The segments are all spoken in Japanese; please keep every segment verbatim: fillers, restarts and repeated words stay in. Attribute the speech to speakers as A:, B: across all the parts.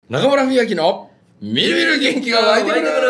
A: 中村文明のみるみる元気が湧いてくるイエー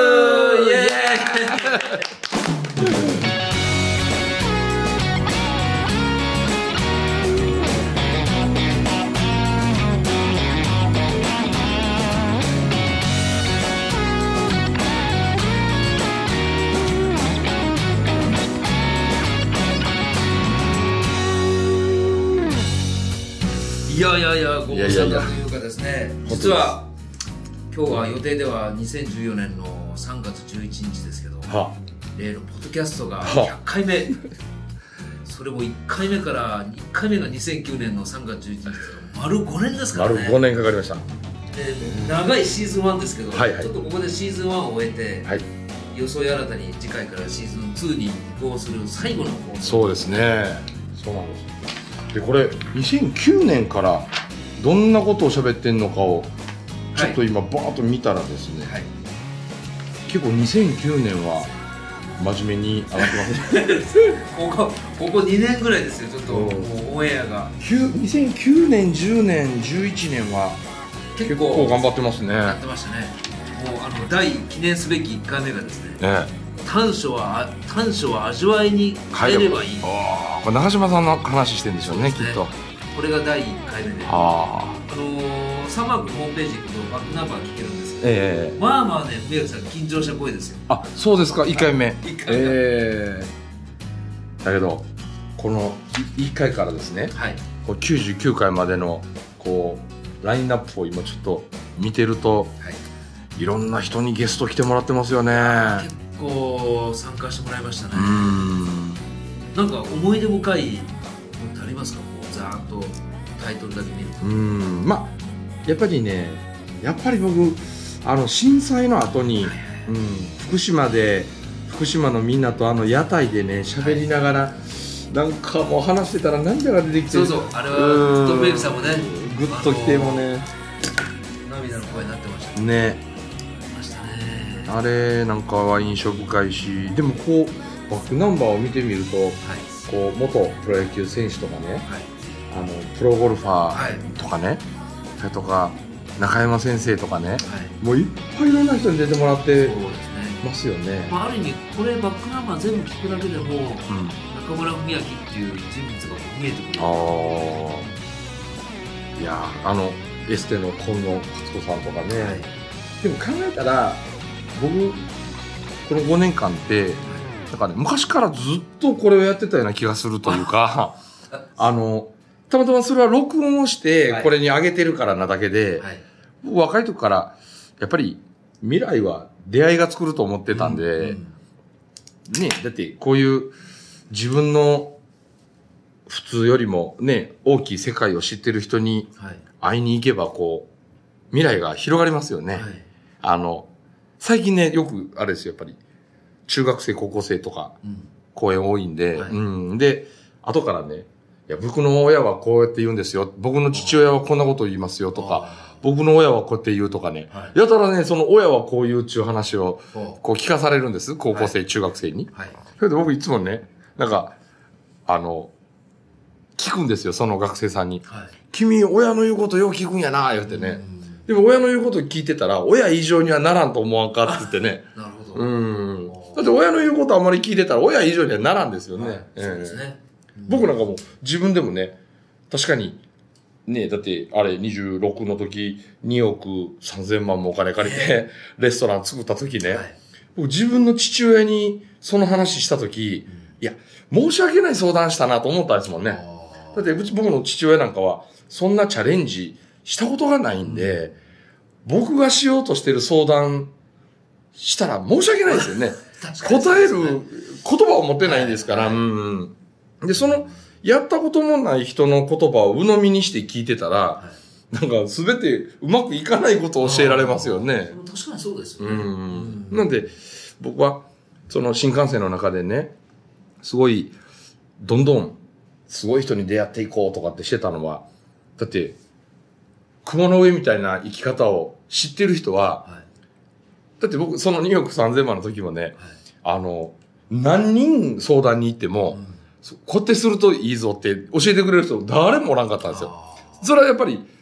B: イ。いやいやいや、ご無沙汰というかですね、実は今日は予定ではにせんじゅうよねんのさんがつじゅういちにちですけど、はあ、例のポッドキャストがひゃっかいめ、はあ、それもいっかいめからいっかいめがにせんきゅうねんのさんがつじゅういちにちですから丸ごねんですからね。
A: 丸ごねんかかりました。
B: で長いシーズンワンですけど、
A: はいはい、
B: ちょっとここでシーズンワンを終えて、はい、予想新たに次回からシーズンツーに移行する最後の放送。
A: そうですね、そうなんです。でこれにせんきゅうねんからどんなことを喋ってんのかをちょっと今バーッと見たらですね、はい、結構にせんきゅうねんは真面目に上がってます
B: ここここにねんぐらいですよ、ちょっともうオンエアが
A: にせんきゅうねん、じゅうねん、じゅういちねんは結構、結構頑張ってますね。
B: やってましたね。もうあの大記念すべきいっかいめがですね、ね、短所は短所は味わいに変えればいい。
A: あこれ長嶋さんの話してるんでしょう ね, ねきっと。
B: これがだいいっかいめで、あ、あのー、サマークホームページ行くとバックナンバー聞けるんですけど、えー、まあまあね、宮城さん緊張した声ですよ。
A: あ、そうですか、いっかいめ。
B: いっかいめ、
A: えー、だけどこのいっかいからですね、はい、こうきゅうじゅうきゅうかいまでのこうラインナップを今ちょっと見てると、はい、いろんな人にゲスト来てもらってますよね。
B: 結構参加してもらいましたね。うん、なんか思い出深いのってありますか？こうざーっとタイトルだけ見ると。
A: うん、まあやっぱりね、やっぱり僕あの震災の後に、はいはいはい、うん、福島で福島のみんなとあの屋台でね喋りながら、はい、なんかもう話してたら涙が出てきて、
B: そうそう、あれはグッドメイクさんもね、
A: グッときてもね、
B: 涙の声になってました
A: ね。あれなんかは印象深いし、でもこうバックナンバーを見てみると、はい、こう元プロ野球選手とかね、はい、あのプロゴルファーとかね、はい、それとか中山先生とかね、はい、もういっぱいいろんな人に出てもらってますよね。
B: まあ、ある意味これバックナンバー全部聞くだけでも、うん、中村文明っていう人物が見えてくる。
A: あいやあのエステの近野勝子さんとかね、はい、でも考えたら僕このごねんかんってなんか、ね、昔からずっとこれをやってたような気がするというかあのたまたまそれは録音をしてこれに上げてるからなだけで、はい、僕若い時からやっぱり未来は出会いが作ると思ってたんで、うんうん、ね、だってこういう自分の普通よりもね大きい世界を知ってる人に会いに行けばこう未来が広がりますよね。はい、あの最近ね、よくあれですよ、やっぱり中学生高校生とか公演多いんで、うんはい、うん、で後からね、いや僕の親はこうやって言うんですよ、僕の父親はこんなこと言いますよとか、僕の親はこうやって言うとかね、はい、やたらね、その親はこう言うっていう話をこう聞かされるんです、高校生、はい、中学生に、はい、それで僕いつもね、なんかあの聞くんですよ、その学生さんに、はい、君親の言うことよう聞くんやな言ってね、うん、でも親の言うこと聞いてたら親以上にはならんと思わんかって言ってね。
B: なるほど。
A: うん。だって親の言うことあんまり聞いてたら親以上にはならんですよね。はい、
B: えー、そうですね。
A: 僕なんかも自分でもね、確かにね、だってあれにじゅうろくの時におくさんぜんまんもお金借りてレストラン作った時ね、はい、僕自分の父親にその話した時、うん、いや申し訳ない相談したなと思ったんですもんね。だって僕の父親なんかはそんなチャレンジしたことがないんで、うん、僕がしようとしてる相談したら申し訳ないですよね。答える言葉を持ってないんですから、はいはい、うん。で、その、やったこともない人の言葉を鵜呑みにして聞いてたら、はい、なんか全てうまくいかないことを教えられますよね。
B: 確かにそうですよね。
A: うん。なんで、僕は、その新幹線の中でね、すごい、どんどん、すごい人に出会っていこうとかってしてたのは、だって、雲の上みたいな生き方を知ってる人は、はい、だって僕、そのにおくさんぜんまんの時もね、はい、あの、何人相談に行っても、うん、こうやってするといいぞって教えてくれる人誰もおらんかったんですよ。それはやっぱり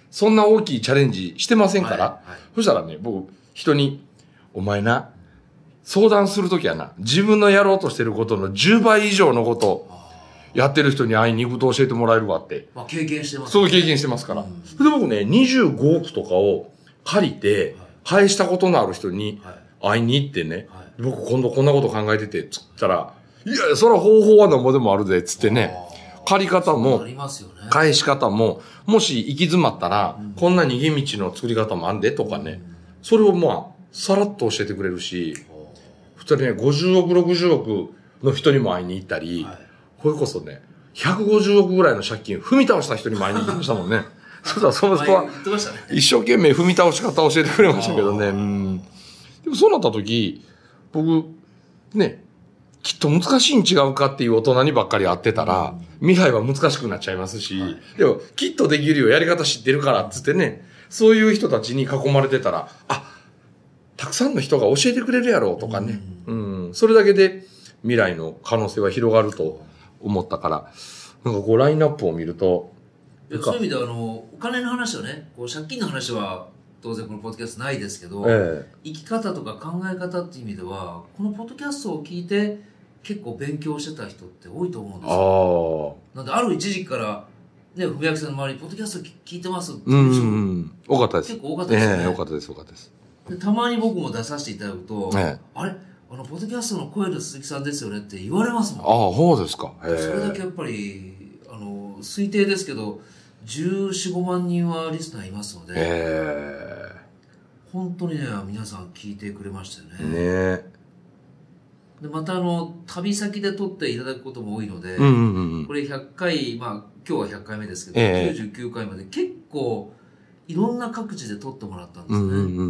A: そんな大きいチャレンジしてませんから、
B: はいはい、
A: そしたらね、僕、人に、お前な、相談するときはな、自分のやろうとしてることのじゅうばい以上のことをやってる人に会いに行くと教えてもらえるわって。
B: まあ、経験してます、ね。
A: そう経験してますから。うん、それで僕ね、にじゅうごおくとかを借りて、返したことのある人に会いに行ってね、はい、僕今度こんなこと考えてて、つったら、いやいや、そら方法は何もでもあるぜ、つってね、借り方も、返し方も、もし行き詰まったら、うん、こんな逃げ道の作り方もあんでとかね、うん、それをまあ、さらっと教えてくれるし、二人ね、ごじゅうおく、ろくじゅうおくの人にも会いに行ったり、はい、これこそね、ひゃくごじゅうおくぐらいの借金踏み倒した人にも会いに行きましたもんね。そしたらその人は、一生懸命踏み倒し方を教えてくれましたけどね。うん、でもそうなった時、僕、ね、きっと難しいに違うかっていう大人にばっかり会ってたら、未来は難しくなっちゃいますし、はい、でも、きっとできるよ、やり方知ってるからっつってね、そういう人たちに囲まれてたら、あ、たくさんの人が教えてくれるやろうとかね、うん、うん、それだけで未来の可能性は広がると思ったから、なんかこうラインナップを見ると、
B: そういう意味ではあのお金の話はね、こう借金の話は当然このポッドキャストないですけど、ええ、生き方とか考え方っていう意味ではこのポッドキャストを聞いて結構勉強してた人って多いと思うんですよ。なんである一時期からね、文明さんの周りにポッドキャスト聞いてますっていう人、うん、
A: 多かったです。
B: 結構多かったですね。
A: ええ、多かったです多かったです。
B: でたまに僕も出させていただくと、ええ、あれあのポッドキャストの声の鈴木さんですよねって言われますもん。
A: ああ、そうですか。
B: それだけやっぱりあの推定ですけどじゅうよん、ごまん人はリスナーいますので、えー、本当にね皆さん聞いてくれましたよね。ねでまたあの旅先で撮っていただくことも多いので、うんうんうん、これひゃっかい、まあ今日はひゃっかいめですけど、えー、きゅうじゅうきゅうかいまで結構いろんな各地で撮ってもらったんですね。うんうんうんうん、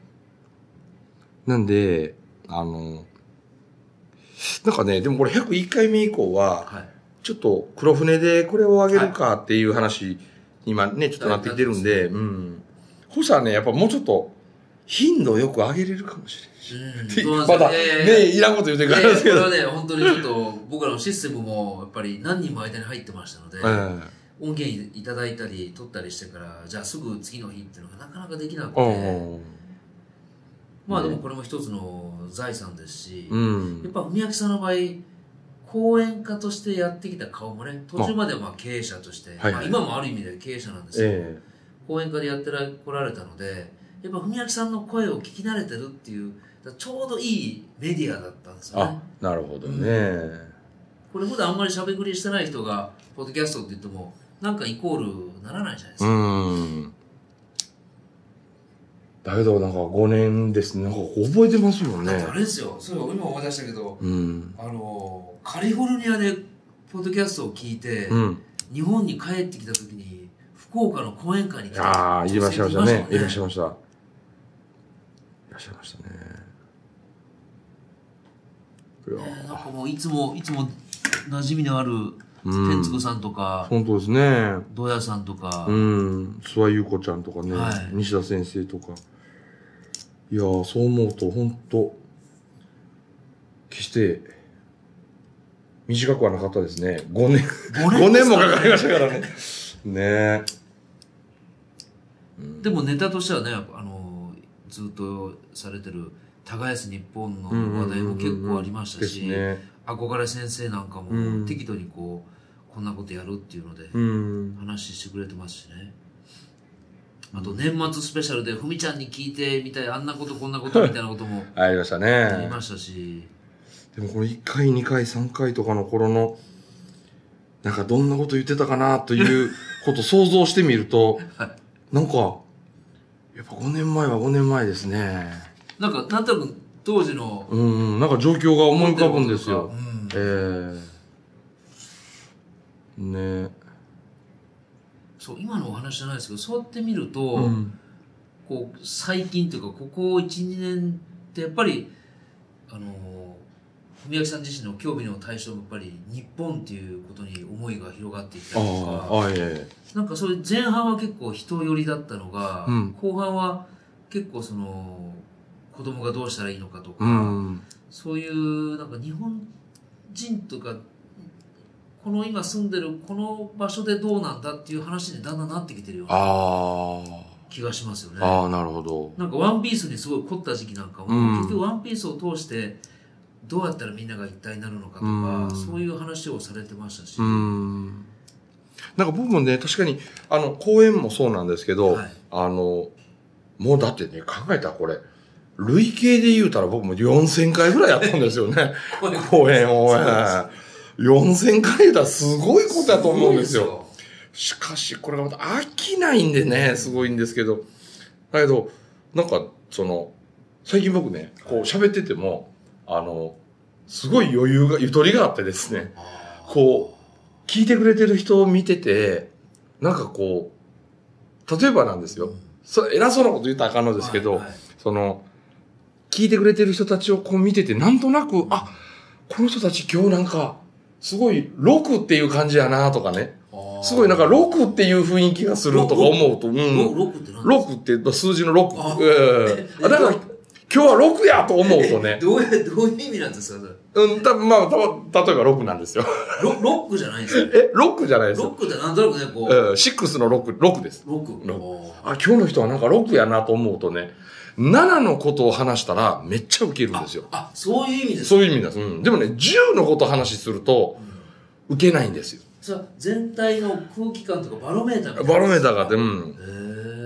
A: なんであのなんかねでもこれひゃくいっかいめ以降は、はい、ちょっと黒船でこれをあげるかっていう話、はい、今ねちょっとなってきてるんで、うん。そしたらねやっぱもうちょっと頻度よく上げれるかもしれない。うん、まだ、ねえ、いらんこと言うてくるんですけど。
B: これはね、本当にちょっと、僕らのシステムも、やっぱり何人も間に入ってましたので、うん、音源いただいたり、撮ったりしてから、じゃあすぐ次の日っていうのがなかなかできなくて、まあでもこれも一つの財産ですし、うん、やっぱ文明さんの場合、講演家としてやってきた顔もね、途中まではまあ経営者として、はいまあ、今もある意味で経営者なんですけど、えー、講演家でやってこられたので、やっぱ文明さんの声を聞き慣れてるっていう、ちょうどいいメディアだったんですよね。
A: あ、なるほどね。うん、
B: これ普段あんまりしゃべくりしてない人が、ポッドキャストって言っても、なんかイコールならないじゃないですか。うん。
A: だけどなんかごねんですね。なんか覚えてますよね。
B: あれですよ。そういえば今思い出したけど、うん、あの、カリフォルニアでポッドキャストを聞いて、うん、日本に帰ってきた時に、福岡の講演会に来た。
A: ああ、いらっしゃいましたね。いらっしゃいました。いらっしゃいましたね。
B: えー、なんかもういつもいつも馴染みのある天竺さんとか、
A: うん、本当ですね。
B: 土屋さんとか、
A: うん、諏訪優子ちゃんとかね、はい、西田先生とか、いやーそう思うと本当決して短くはなかったですね。ごねんごねんもかかりましたからね。ね、
B: うん、でもネタとしてはね、あのずっとされてる耕す日本の話題も結構ありましたし、ね、憧れ先生なんかも適度にこうこんなことやるっていうので話してくれてますしね。あと年末スペシャルでふみちゃんに聞いてみたい、あんなことこんなことみたいなことも
A: ありましたね。
B: ありましたし、
A: でもこれいっかいにかいさんかいとかの頃のなんかどんなこと言ってたかなということを想像してみると、はい、なんかやっぱごねんまえはごねんまえですね。
B: なんかなんとなく当時の
A: うんなんか状況が思い浮かぶんですよ。うん、ええー、ね。
B: そう今のお話じゃないですけど、そうやって見ると、うん、こう最近というかここいち、にねんってやっぱりあの文明さん自身の興味の対象もやっぱり日本っていうことに思いが広がっていったりとか、ああ、いえいえ、なんかそういう前半は結構人寄りだったのが、うん、後半は結構その子供がどうしたらいいのかとか、うん、そういうなんか日本人とかこの今住んでるこの場所でどうなんだっていう話にだんだんなってきてるような気がしますよね。
A: ああ、なるほど。
B: なんかワンピースにすごい凝った時期なんかも、うん、結局ワンピースを通してどうやったらみんなが一体になるのかとか、うん、そういう話をされてましたし。
A: うん、なんか僕もね、確かに、あの、公演もそうなんですけど、はい、あの、もうだってね、考えたらこれ、累計で言うたら僕もよんせんかいぐらいやったんですよね。公演を。よんせんかい言うたらすごいことだと思うんですよ。しかし、これがまた飽きないんでね、すごいんですけど。だけど、なんか、その、最近僕ね、こう喋ってても、あの、すごい余裕が、ゆとりがあってですね、こう、聞いてくれてる人を見てて、なんかこう、例えばなんですよ。それ偉そうなこと言ったらあかんのですけど、はいはい、その、聞いてくれてる人たちをこう見てて、なんとなく、あ、この人たち今日なんか、すごいろくっていう感じやなとかね。すごいなんかろくっていう雰囲気がするとか思うと、うん。
B: ろくって何
A: ろくって数字のろく。ええ。だから、今日はろくやと思うとね。
B: どういう、どういう意味なんですか
A: それ。うん、たまあ、た例えばろくなんですよ。
B: ロロックじゃないんですよ。
A: え、ロックじゃないですよ。
B: ロックってなんとなくね、こう。
A: えー、シックスのろく、ろくです。
B: ろく。
A: あ、今日の人はなんかろくやなと思うとね、ななのことを話したらめっちゃウケるんですよ。
B: あ、あそういう意味ですか。
A: そういう意味です。うん。でもね、じゅうのことを話すると、ウケないんですよ。
B: それは全体の空気感とかバロメーターが
A: バロメーターがあって、うん。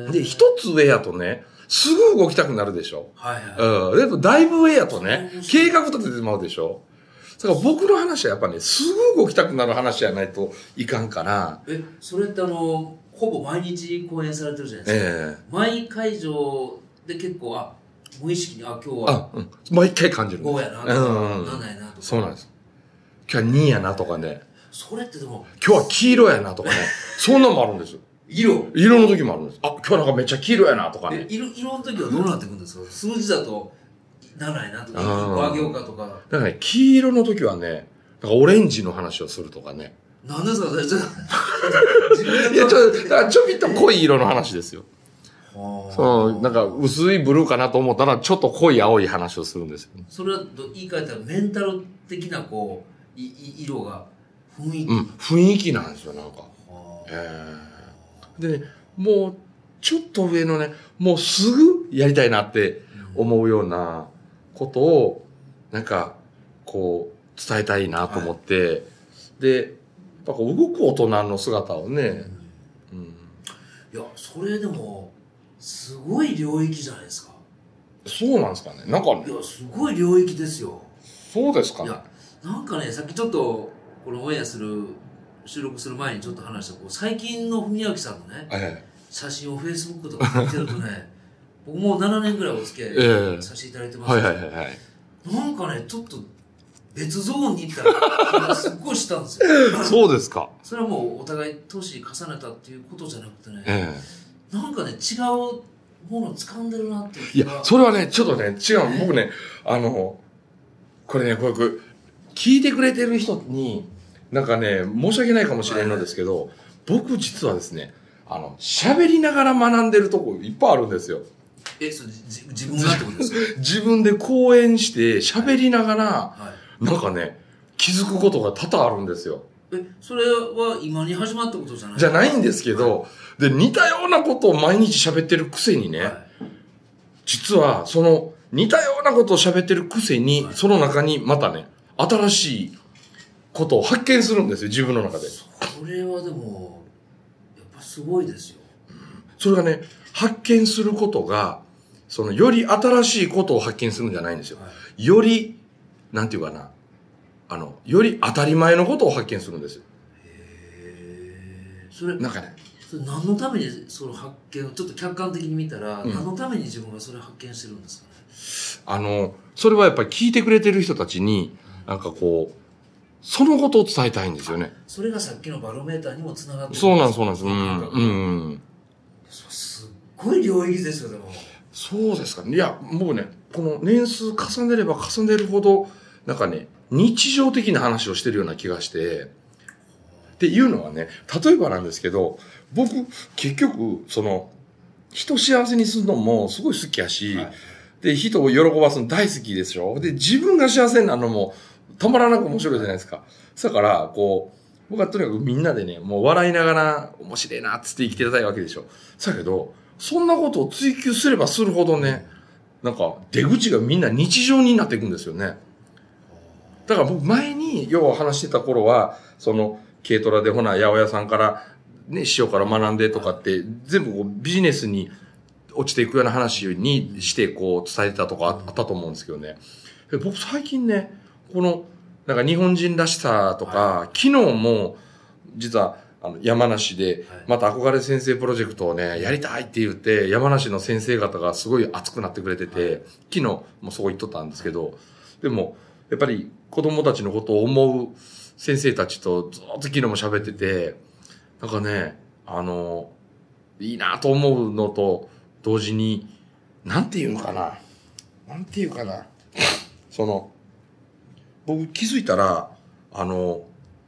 A: で、一つ上やとね、すぐ動きたくなるでしょ。
B: はいはい。
A: うん。でもだいぶ上やとね、計画立ててしまうでしょ。だから僕の話はやっぱね、すぐ動きたくなる話じゃないといかんから。
B: え、それってあの、ほぼ毎日公演されてるじゃないですか。ええー。毎会場で結構、あ、無意識に、あ、今日は。
A: あ、うん。毎回感じる。
B: ごやなとか、うん、ななやなとか。
A: そうなんです。今日はにやなとかね。
B: それってでも。
A: 今日は黄色やなとかね。そんなのもあるんですよ。
B: 色
A: 色の時もあるんです。あ、今日なんかめっちゃ黄色やなとかね。
B: 色、色の時はどうなってくるんですか？数字だとななやなとか、いっこあげようかとか。
A: だからね、黄色の時はね、なんかオレンジの話をするとかね。
B: なんですかそれちょっ
A: と。いや、ちょ、だからちょびっと濃い色の話ですよ。そう、なんか薄いブルーかなと思ったら、ちょっと濃い青い話をするんですよ、ね。
B: それは言い換えたらメンタル的なこう、い色が、雰囲気。
A: うん、雰囲気なんですよ、なんか。えー、でね、もう、ちょっと上のね、もうすぐやりたいなって思うようなことを、なんか、こう、伝えたいなと思って、はい、で、やっぱこう動く大人の姿をね、
B: うんうん、いや、それでも、すごい領域じゃないですか。
A: そうなんですかね。なんかね。
B: いや、すごい領域ですよ。
A: そうですかね。
B: いや、なんかね、さっきちょっと、このオンエアする、収録する前にちょっと話した、こう最近の文明さんのね、
A: ええ、
B: 写真をフェイスブックとか見てるとね、僕もうななねんぐらいお付き合いさせていただいてますけど、
A: はいはいはいはい、
B: なんかね、ちょっと別ゾーンに行った気がすっごいしたんですよ。
A: そうですか。
B: それはもうお互い年重ねたっていうことじゃなくてね、
A: え
B: え、なんかね、違うものを掴んでるなっていう
A: 気が。いや、それはね、ちょっとね、違う。僕ね、あの、これね、これ、これ、聞いてくれてる人に、なんかね、申し訳ないかもしれんのですけど、はい、僕実はですね、あの、喋りながら学んでるとこいっぱいあるんですよ。
B: え、それ、じ自分がってことですか？
A: 自分で講演して喋りながら、はい、なんかね、気づくことが多々あるんですよ。
B: え、それは今に始まったことじゃない？
A: じゃないんですけど、はい、で、似たようなことを毎日喋ってるくせにね、はい、実はその似たようなことを喋ってるくせに、はい、その中にまたね、新しいことを発見するんですよ、自分の中で。
B: それはでも、やっぱすごいですよ。
A: うん、それがね、発見することが、その、より新しいことを発見するんじゃないんですよ。はい、より、なんていうかな、あの、より当たり前のことを発見するんですよ。
B: へー。それ、
A: なんかね。
B: それ何のためにその発見を、ちょっと客観的に見たら、うん、何のために自分がそれを発見してるんですかね。
A: あの、それはやっぱり聞いてくれてる人たちに、なんかこう、そのことを伝えたいんですよね。
B: それがさっきのバロメーターにもつながってるんです。
A: そうなんです、そうなんです。うん。うん。
B: すっごい領域ですよ、でも。
A: そうですかね。いや、僕ね、この年数重ねれば重ねるほど、なんかね、日常的な話をしてるような気がして、っていうのはね、例えばなんですけど、僕、結局、その、人幸せにするのもすごい好きやし、はい、で、人を喜ばすの大好きでしょ。で、自分が幸せになるのも、たまらなく面白いじゃないですか。だから、こう、 僕はとにかくみんなでね、もう笑いながら面白いなっつって生きてたいわけでしょ。だけど、そんなことを追求すればするほどね、なんか出口がみんな日常になっていくんですよね。だから僕前に、要は話してた頃は、その、軽トラでほな、八百屋さんから、ね、師匠から学んでとかって、全部こうビジネスに落ちていくような話にしてこう伝えてたとかあったと思うんですけどね。僕最近ね、この、なんか日本人らしさとか、はい、昨日も、実は、あの、山梨で、また憧れ先生プロジェクトをね、やりたいって言って、山梨の先生方がすごい熱くなってくれてて、はい、昨日もそう言っとったんですけど、でも、やっぱり子供たちのことを思う先生たちとずっと昨日も喋ってて、なんかね、あの、いいなと思うのと同時に、なんて言うのかな。なんて言うかな。その、僕気づいたら、あの、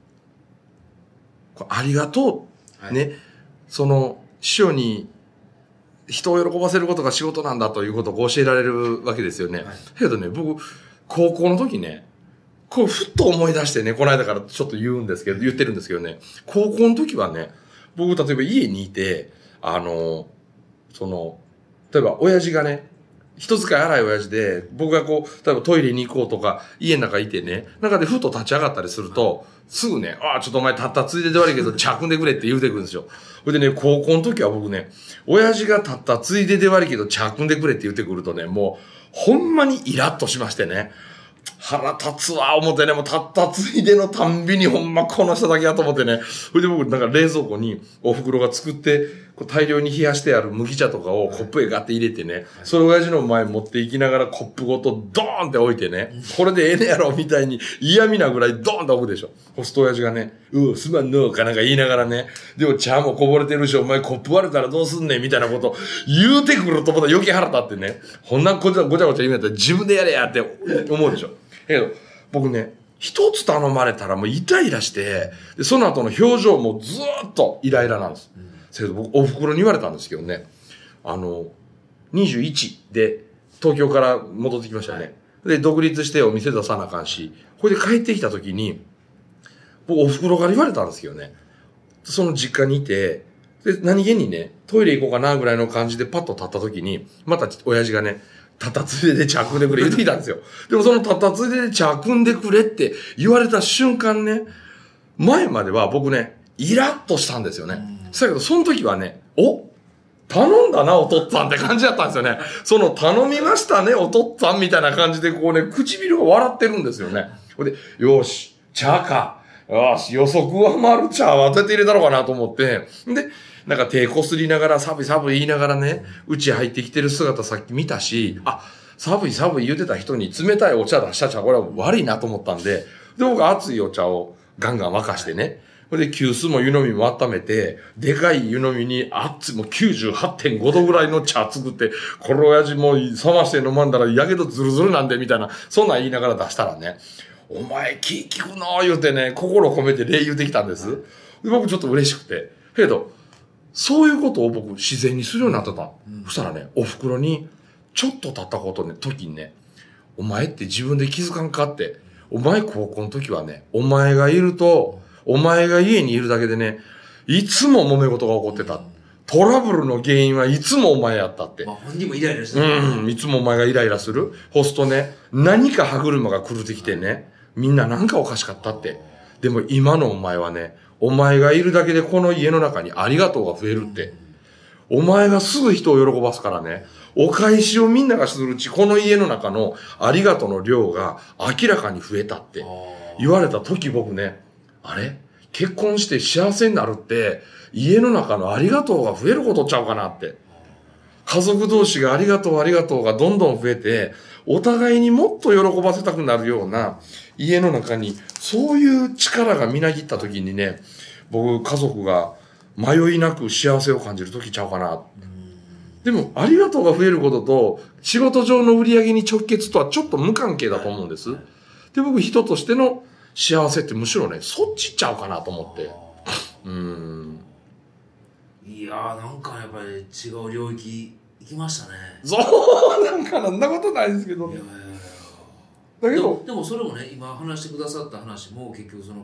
A: ありがとう、はい、ね、その、師匠に人を喜ばせることが仕事なんだということを教えられるわけですよね。はい、けどね、僕、高校の時ね、こう、ふっと思い出してね、この間からちょっと言うんですけど、言ってるんですけどね、高校の時はね、僕、例えば家にいて、あの、その、例えば親父がね、人使い荒い親父で、僕がこう、例えばトイレに行こうとか、家の中いてね、中でふと立ち上がったりすると、すぐね、ああ、ちょっとお前たったついでで悪いけど、茶汲んでくれって言うてくるんですよ。それでね、高校の時は僕ね、親父がたったついでで悪いけど、茶汲んでくれって言ってくるとね、もう、ほんまにイラッとしましてね、腹立つわ、思ってね、もうたったついでのたんびにほんまこの人だけやと思ってね。それで僕なんか冷蔵庫にお袋が作って、こう大量に冷やしてある麦茶とかをコップへガッて入れてね、それ親父の前持って行きながらコップごとドーンって置いてね、これでええねやろみたいに嫌味なぐらいドーンって置くでしょ。ホスト親父がね、うう、すまんのかなんか言いながらね、でも茶もこぼれてるし、お前コップ割れたらどうすんねんみたいなこと言うてくるとまた余計腹立ってね、こんなごちゃごちゃごちゃ言うんやったら自分でやれやって思うでしょ。けど、僕ね、一つ頼まれたらもうイライラして、で、その後の表情もずーっとイライラなんです。せやけど僕、お袋に言われたんですけどね、あの、にじゅういちで東京から戻ってきましたよね。で、独立してお店出さなあかんし、これで帰ってきた時に、僕、お袋から言われたんですけどね、その実家にいて、で、何気にね、トイレ行こうかなぐらいの感じでパッと立った時に、また親父がね、たったついでで茶汲んでくれ言ってきたんですよ。でもそのたったついでで茶汲んでくれって言われた瞬間ね、前までは僕ね、イラッとしたんですよね。だけどその時はね、お頼んだなお父っつぁんって感じだったんですよね。その頼みましたねお父っつぁんみたいな感じでこうね、唇が笑ってるんですよね。で、よし、茶か。よし、予測は回る茶は当てて入れたのかなと思って。で、なんか手こすりながら、寒い寒い言いながらね、うち入ってきてる姿さっき見たし、あ、寒い寒い言うてた人に冷たいお茶出した茶、これは悪いなと思ったんで、で、僕熱いお茶をガンガン沸かしてね、それで急須も湯飲みも温めて、でかい湯飲みに熱い、もう きゅうじゅうはってんご 度ぐらいの茶作って、これ親父もう冷まして飲まんだらやけどズルズルなんで、みたいな、そんなん言いながら出したらね、お前気利くなー言うてね、心込めて礼言うてきたんです。で僕ちょっと嬉しくて。けど、そういうことを僕自然にするようになってた。うん、そしたらね、お袋に、ちょっと経ったことね、時にね、お前って自分で気づかんかって、お前高校の時はね、お前がいると、お前が家にいるだけでね、いつも揉め事が起こってた。トラブルの原因はいつもお前やったって。
B: まあ本人もイライラする。
A: うん、いつもお前がイライラする。ほすとね、何か歯車が狂ってきてね、みんななんかおかしかったって。でも今のお前はね、お前がいるだけでこの家の中にありがとうが増えるって。お前がすぐ人を喜ばすからね、お返しをみんながするうち、この家の中のありがとうの量が明らかに増えたって言われた時僕ね、あれ結婚して幸せになるって、家の中のありがとうが増えることちゃうかなって。家族同士がありがとうありがとうがどんどん増えて、お互いにもっと喜ばせたくなるような家の中に、そういう力がみなぎった時にね、僕家族が迷いなく幸せを感じる時ちゃうかな。でも、ありがとうが増えることと、仕事上の売り上げに直結とはちょっと無関係だと思うんです。で、僕人としての幸せってむしろね、そっちちゃうかなと思って。うーん。
B: いやー、なんかやっぱり違う領域行きましたね。
A: そうなんかなんなことないですけどね。いやいやいや
B: だけどでも、でもそれもね、今話してくださった話も結局その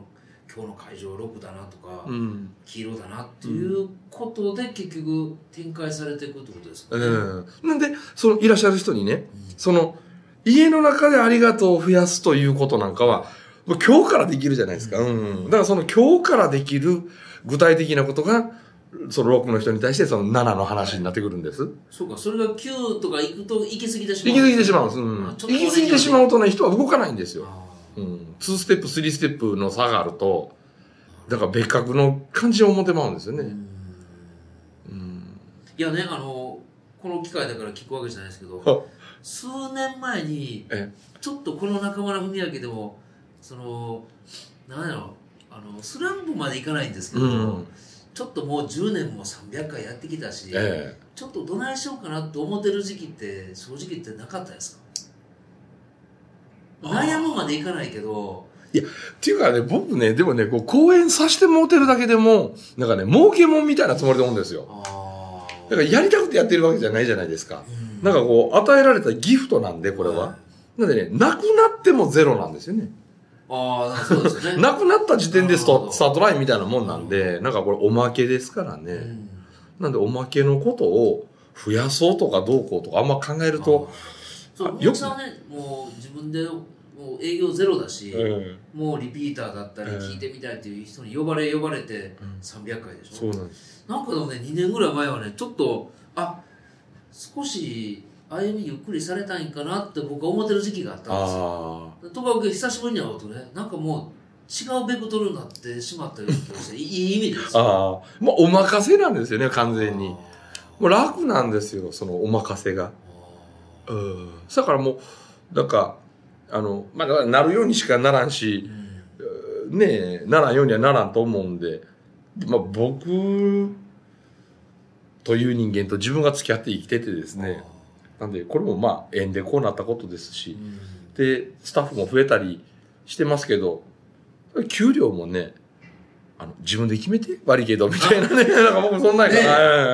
B: 今日の会場ロックだなとか、
A: うん、
B: 黄色だなっていうことで結局展開されていくってことですかね。
A: うん、なんでそのいらっしゃる人にね、うん、その家の中でありがとうを増やすということなんかはもう今日からできるじゃないですか、うんうん、だからその今日からできる具体的なことがそのろくの人に対してそのななの話になってくるんです、はい、
B: そうか、それがきゅうとか行くと行き過ぎてしまう。
A: 行き過ぎてしまうんです、うん、行き過ぎてしまうとね人は動かないんですよ、うん、にステップさんステップの差があるとだから別格の感じを持ってまうんですよね。うん、
B: うん、いやね、あのこの機会だから聞くわけじゃないですけど数年前にちょっとこの中村文明でもその何やろあのスランプまでいかないんですけど、うん、ちょっともうじゅうねんもさんびゃっかいやってきたし、ええ、ちょっとどないしようかなって思ってる時期って正直言ってなかったですか？悩むまでいかないけど、
A: いや、っていうかね、僕ね、でもね、こう、講演させてもうてるだけでも、なんかね、儲けもんみたいなつもりで思うんですよ。あだからやりたくてやってるわけじゃないじゃないですか。うん、なんかこう、与えられたギフトなんで、これは。はい、なんでね、なくなってもゼロなんですよね。
B: ああ、そうですね。
A: なくなった時点でスト、スタートラインみたいなもんなんで、なんかこれおまけですからね。うん、なんでおまけのことを増やそうとかどうこうとかあんま考えると、
B: そう、よくさんはね、もう自分で、もう営業ゼロだし、うん、もうリピーターだったり聞いてみたいっていう人に呼ばれ呼ばれてさんびゃっかいでしょ、うん、そうなんです。なんかでもねにねんぐらい前はねちょっとあ少し歩みゆっくりされたいんかなって僕は思ってる時期があったんですよ。とかく久しぶりに会うとねなんかもう違うベクトルになってしまったような気がしていい意味ですよ。
A: ああ、もうお任せなんですよね完全に。もう楽なんですよそのお任せが。うん。だからもうなんかあの、まあ、なるようにしかならんし、うん、ねえ、ならんようにはならんと思うんで、まあ、僕という人間と自分が付き合って生きててですね、なんで、これもまあ、縁でこうなったことですし、うん、で、スタッフも増えたりしてますけど、給料もね、あの、自分で決めて悪いけど、みたいなね、なんか僕そんなんやから、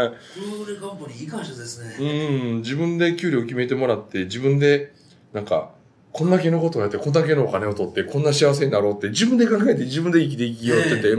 B: ね、クールカンパニーいい会社ですね。
A: うん、自分で給料決めてもらって、自分で、なんか、こんだけのことをやって、こんだけのお金を取って、こんな幸せになろうって、自分で考えて自分で生きて生きようってて、
B: うん。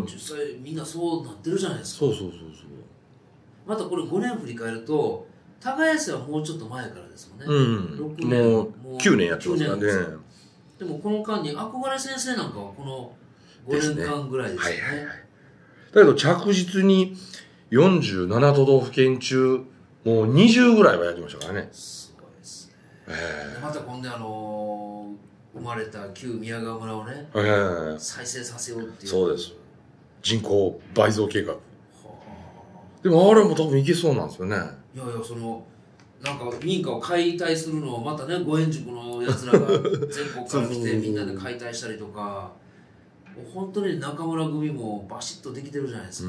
B: 実際みんなそうなってるじゃないですか。
A: そうそうそうそう。
B: またこれごねん振り返ると、耕せはもうちょっと前からですもんね。
A: うん。ろくねんもうきゅうねんやってますからね。
B: でもこの間に憧れ先生なんかはこのごねんかんぐらいですよね。はいはいはい。
A: だけど着実によんじゅうなな都道府県中、もうにじゅうぐらいはやってましたからね。
B: えー、また今度あのー、生まれた旧宮川村をね、えー、再生させようっていう。
A: そうです。人口倍増計画。はあ、でもあれも多分いけそうなんですよね。
B: いやいや、そのなんか民家を解体するのをまたねご円塾のやつらが全国から来てみんなで解体したりとか本当に中村組もバシッとできてるじゃないですか。うん、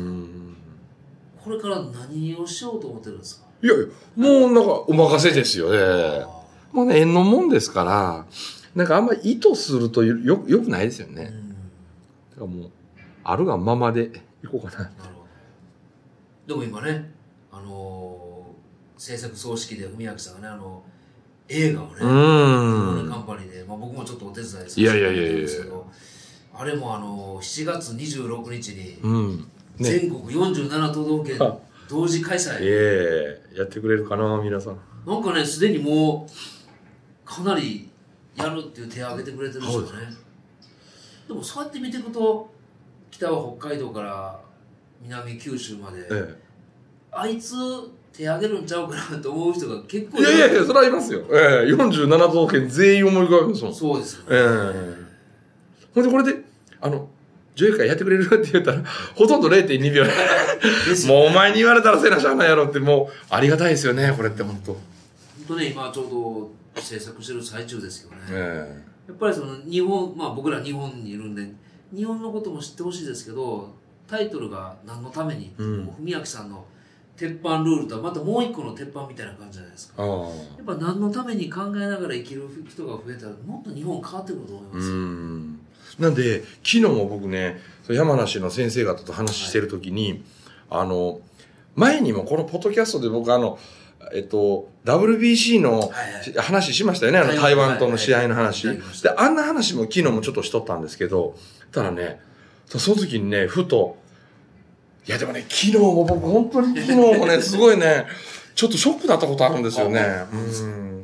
B: これから何をしようと思ってるんですか？
A: いやいや、もうなんかお任せですよね。もうね、縁のもんですから、なんかあんまり意図するとよ、よくないですよね。うん、だからもう、あるがままでいこうかな。なるほ
B: ど。でも今ね、あのー、制作総指揮で文明さんがね、あの、映画をね、うん。カンパニーで、まあ、僕もちょっとお手伝いさせてもらってるんですけど、あれもあのー、しちがつにじゅうろくにちに、うんね、全国よんじゅうなな都道府県同時開催。
A: ええー、やってくれるかな、皆さん。
B: なんかね、すでにもう、かなりやるっていう手を挙げてくれてるんですよね。でもそうやって見ていくと北は北海道から南九州まで、ええ、あいつ手挙げるんちゃうかなと思う人が結構いる。
A: いやいやいやそれはいますよ、ええ、よんじゅうなな都道府県全員思い浮かべますもん。
B: そうですよね、
A: ええ、ほんでこれであの上映会やってくれるって言ったらほとんど れいてんにびょうもうお前に言われたらせなしゃあないやろってもうありがたいですよねこれって本当。
B: 本当ね今ちょうど制作してる最中ですけどね、えー、やっぱりその日本まあ僕ら日本にいるんで日本のことも知ってほしいですけどタイトルが何のために、うん、文明さんの鉄板ルールとはまたもう一個の鉄板みたいな感じじゃないですか。やっぱ何のために考えながら生きる人が増えたらもっと日本変わってくると思いますよ。うん
A: なんで昨日も僕ね山梨の先生方と話してる時に、はい、あの前にもこのポッドキャストで僕あのえっと ダブリュービーシー の話しましたよね、はいはい、あの台湾との試合の話、はいはいはい、であんな話も昨日もちょっとしとったんですけどただねその時にねふといやでもね昨日も僕本当に昨日もねすごいねちょっとショックだったことあるんですよね。うん、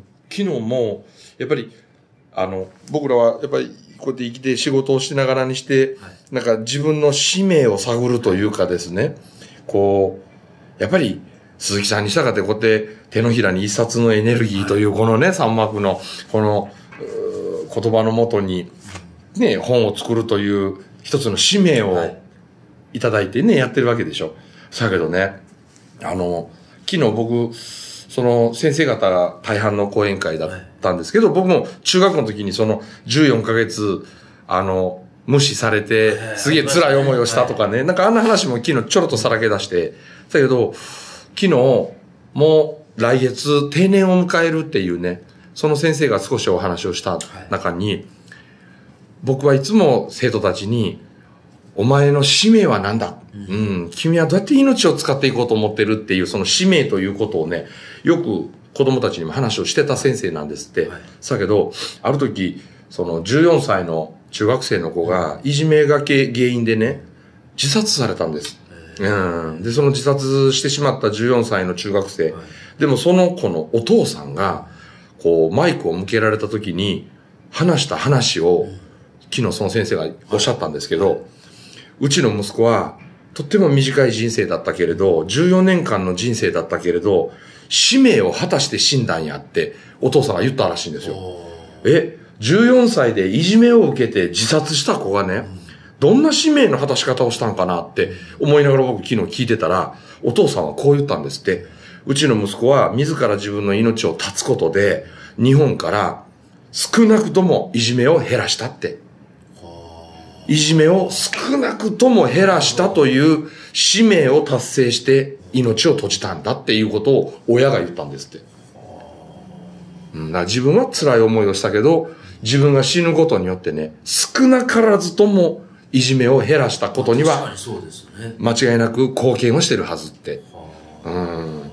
A: 昨日もやっぱりあの僕らはやっぱりこうやって生きて仕事をしながらにして、はい、なんか自分の使命を探るというかですね、こうやっぱり鈴木さんにしたかってこうやって手のひらに一冊のエネルギーというこのね、三幕のこの言葉のもとにね本を作るという一つの使命をいただいてねやってるわけでしょ。だけどね、あの昨日僕その先生方が大半の講演会だったんですけど、僕も中学の時にそのじゅうよんかげつあの無視されてすげえ辛い思いをしたとかね、なんかあんな話も昨日ちょろっとさらけ出して、だけど昨日もう来月定年を迎えるっていうね、その先生が少しお話をした中に、僕はいつも生徒たちにお前の使命は何だ、うん、君はどうやって命を使っていこうと思ってるっていうその使命ということをね、よく子供たちにも話をしてた先生なんですって。はい、だけど、ある時、そのじゅうよんさいの中学生の子がいじめがけ原因でね、自殺されたんです。うん、で、その自殺してしまったじゅうよんさいの中学生。はい、でもその子のお父さんが、こう、マイクを向けられた時に話した話を、昨日その先生がおっしゃったんですけど、はい、うちの息子は、とっても短い人生だったけれど、じゅうよねんかんの人生だったけれど、使命を果たして死んだんやって、お父さんが言ったらしいんですよ。え、じゅうよんさいでいじめを受けて自殺した子がね、うん、どんな使命の果たし方をしたんかなって思いながら僕昨日聞いてたら、お父さんはこう言ったんですって。うちの息子は自ら自分の命を絶つことで、日本から少なくともいじめを減らしたって。いじめを少なくとも減らしたという使命を達成して命を閉じたんだっていうことを親が言ったんですって。うん、だから自分は辛い思いをしたけど、自分が死ぬことによってね、少なからずともいじめを減らしたことには間違いなく貢献をしてるはずって。うん、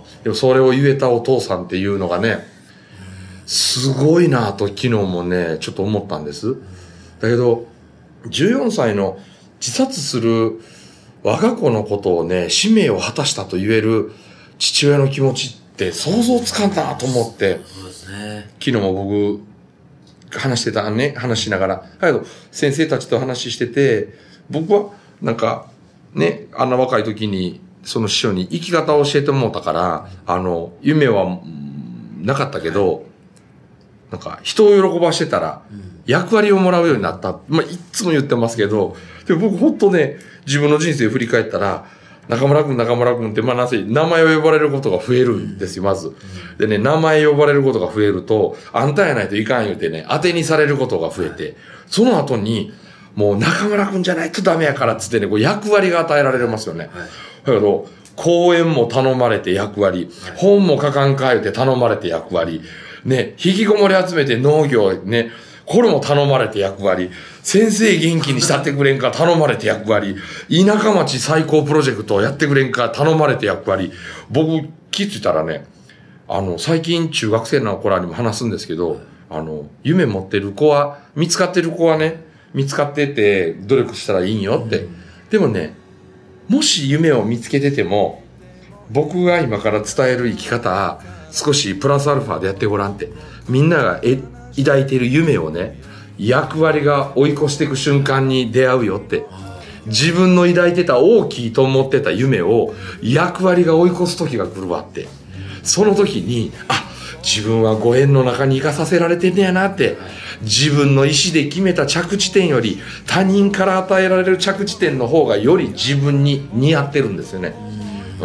A: でもそれを言えたお父さんっていうのがね、すごいなと昨日もね、ちょっと思ったんです。だけど、じゅうよんさいの自殺する我が子のことをね、使命を果たしたと言える父親の気持ちって想像つかんだなと思って、そうですね、昨日も僕話してたね、話しながら、だけど先生たちと話してて、僕はなんかね、あんな若い時にその師匠に生き方を教えてもらったから、あの、夢はなかったけど、なんか人を喜ばしてたら、役割をもらうようになった。まあ、いつも言ってますけど、で僕ほんとね、自分の人生を振り返ったら、中村くん、中村くんって、まあ、なぜ、名前を呼ばれることが増えるんですよ、まず。でね、名前呼ばれることが増えると、あんたやないといかん言うてね、当てにされることが増えて、その後に、もう中村くんじゃないとダメやからっつってね、こう役割が与えられますよね。だけど、講演も頼まれて役割、本も書かんか言うて頼まれて役割、ね、引きこもり集めて農業ね、これも頼まれて役割。先生元気にしたってくれんか頼まれて役割。田舎町最高プロジェクトをやってくれんか頼まれて役割。僕、気づいたらね、あの、最近中学生の子らにも話すんですけど、あの、夢持ってる子は、見つかってる子はね、見つかってて努力したらいいんよって。でもね、もし夢を見つけてても、僕が今から伝える生き方、少しプラスアルファでやってごらんって。みんながえ抱いている夢をね、役割が追い越していく瞬間に出会うよって。自分の抱いてた大きいと思ってた夢を役割が追い越す時が来るわって。その時に、あ、自分はご縁の中に生かさせられてんねやなって。自分の意思で決めた着地点より他人から与えられる着地点の方がより自分に似合ってるんですよね。うん。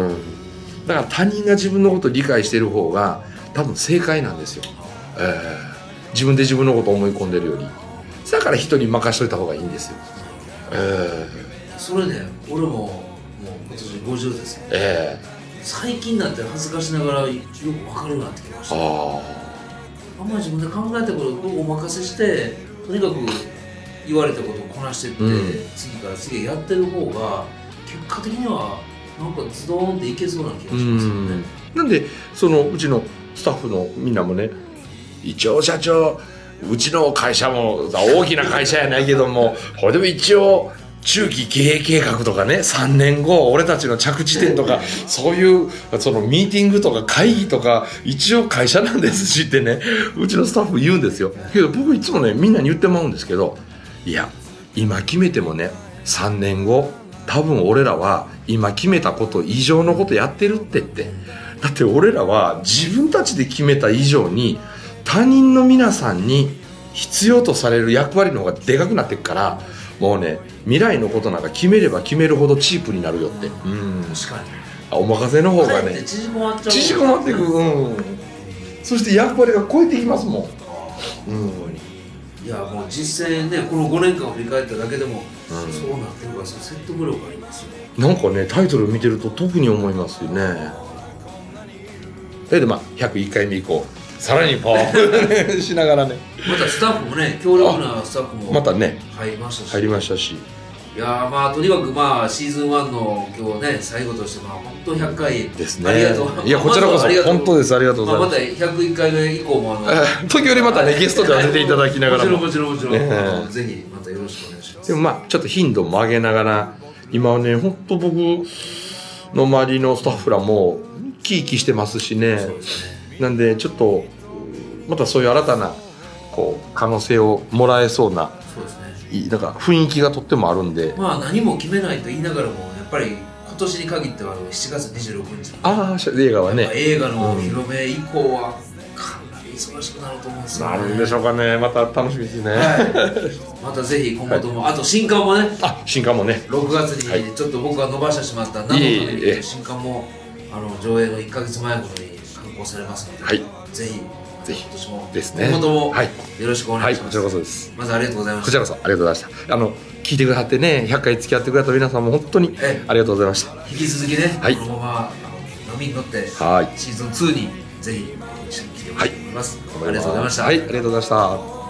A: だから他人が自分のことを理解している方が多分正解なんですよ。えー自分で自分のことを思い込んでるより、だから人に任しといた方がいいんですよ。え
B: ー、それで俺ももう今年ごじゅうですよ、えー、最近になって恥ずかしながらよく分かるようになってきました。ああんまり自分で考えたことをお任せしてとにかく言われたことをこなしていって、うん、次から次へやってる方が結果的にはなんかズドーンっていけそうな気がしますよね。
A: うんなんでそのうちのスタッフのみんなもね、一応社長うちの会社も大きな会社やないけどもこれでも一応中期経営計画とかね、さんねんご俺たちの着地点とかそういうそのミーティングとか会議とか一応会社なんですしってね、うちのスタッフ言うんですよ。けど僕いつもねみんなに言ってまうんですけど、いや今決めてもねさんねんご多分俺らは今決めたこと以上のことやってるってって。だって俺らは自分たちで決めた以上に他人の皆さんに必要とされる役割の方がでかくなってくから、もうね未来のことなんか決めれば決めるほどチープになるよって。うん、
B: 確かに
A: お任せの方がね
B: 縮こまっちゃう、
A: 縮こまっていく、うん、そして役割が超えてきますもん、うん、
B: いやもう実際ねこのごねんかんを振り返っただけでも、うん、そうなってるから説得力ありますよ。
A: なんかねタイトル見てると特に思いますよね。それでまあひゃくいっかいめ以降さらにパワーアップしながらね、
B: またスタッフもね強力なスタッフも
A: またね
B: 入りましたし
A: 入りましたし、
B: いやまあとにかくまあシーズンワンの今日ね最後としてまあ本当ひゃっかい
A: ですね。
B: ありがとう。
A: いやこちらこそ本当ですありがとうございます。
B: まあ、またひゃくいっかいめ以降もあの
A: 時折またねゲストでは出ていただきながらも
B: もちろんもちろんもちろん、ね、ぜひまたよろしくお願いします。
A: でもまあちょっと頻度も上げながら今はね本当僕の周りのスタッフらもキーキーしてますしね。そうですね。なんでちょっとまたそういう新たなこう可能性をもらえそうな、そうですね、なんか雰囲気がとってもあるんで、
B: まあ何も決めないと言いながらもやっぱり今年に限ってはしちがつにじゅうろくにちの
A: ああ映画はね
B: 映画の広め以降はかなり忙しくなると思うんですよね。
A: なるんでしょうかね。また楽しみですね、はい、
B: またぜひ今後とも、はい、あと新刊もね
A: あ新刊もね
B: ろくがつにちょっと僕が伸ばしてしまった何のためにという新刊もあの上映のいっかげつまえほどに刊行されますので、はい、ぜひぜひ今年も
A: ですね
B: 今後ともよろしくお願いします、はい、
A: こちらこそです。
B: まずありがとうございました。
A: こちらこそありがとうございました。あの聞いてくださってねひゃっかい付き合ってくれた皆さんも本当にありがとうございました。
B: 引き続きね、はい、このまま波に乗ってシーズンツーにぜひ一緒に来てほしいと思います、はい、ありがとうございました。
A: はい、ありがとうございました。